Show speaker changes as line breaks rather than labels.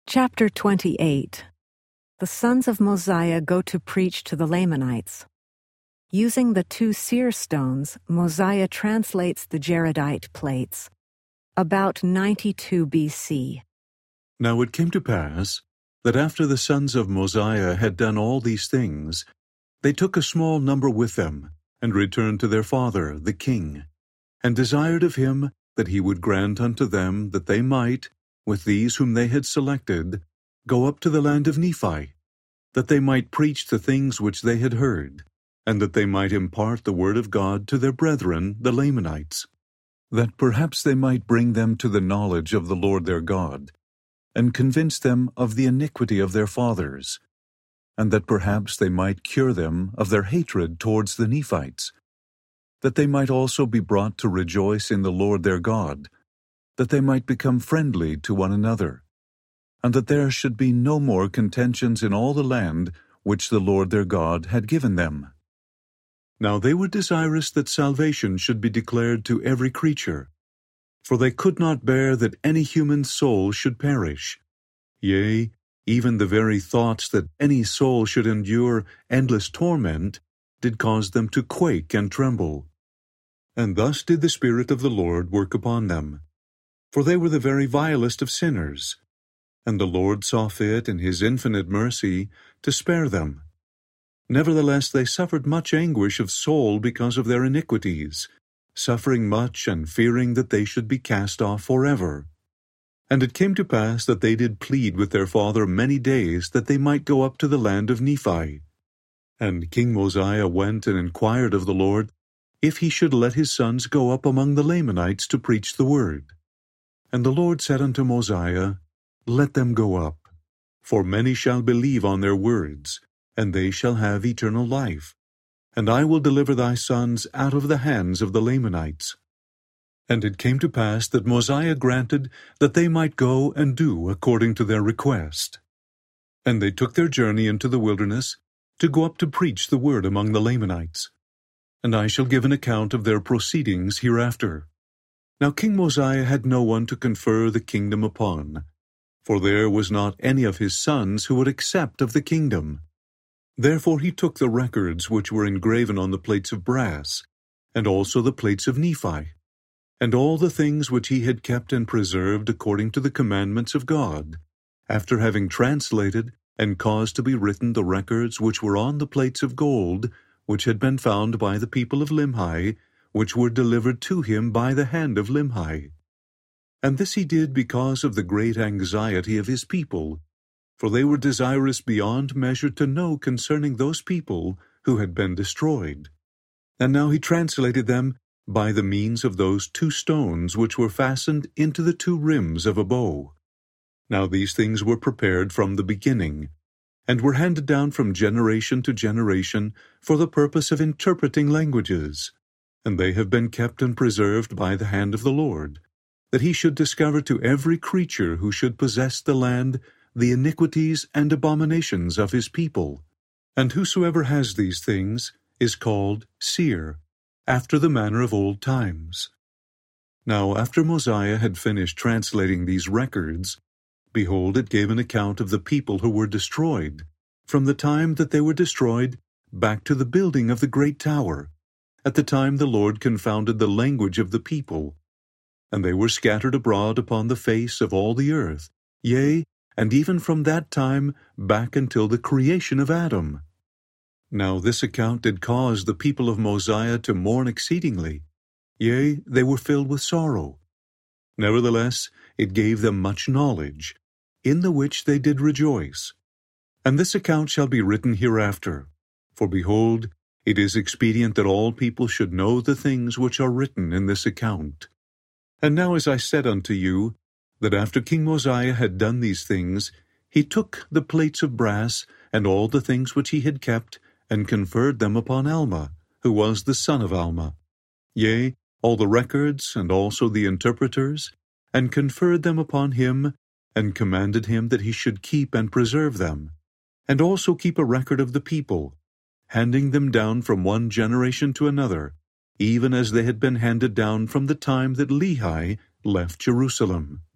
Chapter 28. The sons of Mosiah go to preach to the Lamanites. Using the 2 seer stones, Mosiah translates the jaredite plates. About 92 BC.
Now it came to pass that after the sons of Mosiah had done all these things, they took a small number with them, and returned to their father, the king, and desired of him that he would grant unto them that they might, with these whom they had selected, go up to the land of Nephi, that they might preach the things which they had heard, and that they might impart the word of God to their brethren, the Lamanites, that perhaps they might bring them to the knowledge of the Lord their God, and convince them of the iniquity of their fathers, and that perhaps they might cure them of their hatred towards the Nephites, that they might also be brought to rejoice in the Lord their God, that they might become friendly to one another, and that there should be no more contentions in all the land which the Lord their God had given them. Now they were desirous that salvation should be declared to every creature, for they could not bear that any human soul should perish. Yea, even the very thoughts that any soul should endure endless torment did cause them to quake and tremble. And thus did the Spirit of the Lord work upon them, for they were the very vilest of sinners. And the Lord saw fit in his infinite mercy to spare them. Nevertheless they suffered much anguish of soul because of their iniquities, suffering much and fearing that they should be cast off forever. And it came to pass that they did plead with their father many days that they might go up to the land of Nephi. And King Mosiah went and inquired of the Lord if he should let his sons go up among the Lamanites to preach the word. And the Lord said unto Mosiah, Let them go up, for many shall believe on their words, and they shall have eternal life. And I will deliver thy sons out of the hands of the Lamanites. And it came to pass that Mosiah granted that they might go and do according to their request. And they took their journey into the wilderness to go up to preach the word among the Lamanites. And I shall give an account of their proceedings hereafter. Now King Mosiah had no one to confer the kingdom upon, for there was not any of his sons who would accept of the kingdom. Therefore he took the records which were engraven on the plates of brass, and also the plates of Nephi, and all the things which he had kept and preserved according to the commandments of God, after having translated and caused to be written the records which were on the plates of gold, which had been found by the people of Limhi, which were delivered to him by the hand of Limhi. And this he did because of the great anxiety of his people, for they were desirous beyond measure to know concerning those people who had been destroyed. And now he translated them by the means of those 2 stones which were fastened into the 2 rims of a bow. Now these things were prepared from the beginning, and were handed down from generation to generation for the purpose of interpreting languages. And they have been kept and preserved by the hand of the Lord, that he should discover to every creature who should possess the land the iniquities and abominations of his people. And whosoever has these things is called seer, after the manner of old times. Now after Mosiah had finished translating these records, behold, it gave an account of the people who were destroyed, from the time that they were destroyed back to the building of the great tower, at the time the Lord confounded the language of the people. And they were scattered abroad upon the face of all the earth, yea, and even from that time back until the creation of Adam. Now this account did cause the people of Mosiah to mourn exceedingly, yea, they were filled with sorrow. Nevertheless, it gave them much knowledge, in the which they did rejoice. And this account shall be written hereafter, for behold, it is expedient that all people should know the things which are written in this account. And now as I said unto you, that after King Mosiah had done these things, he took the plates of brass, and all the things which he had kept, and conferred them upon Alma, who was the son of Alma, yea, all the records, and also the interpreters, and conferred them upon him, and commanded him that he should keep and preserve them, and also keep a record of the people, handing them down from one generation to another, even as they had been handed down from the time that Lehi left Jerusalem.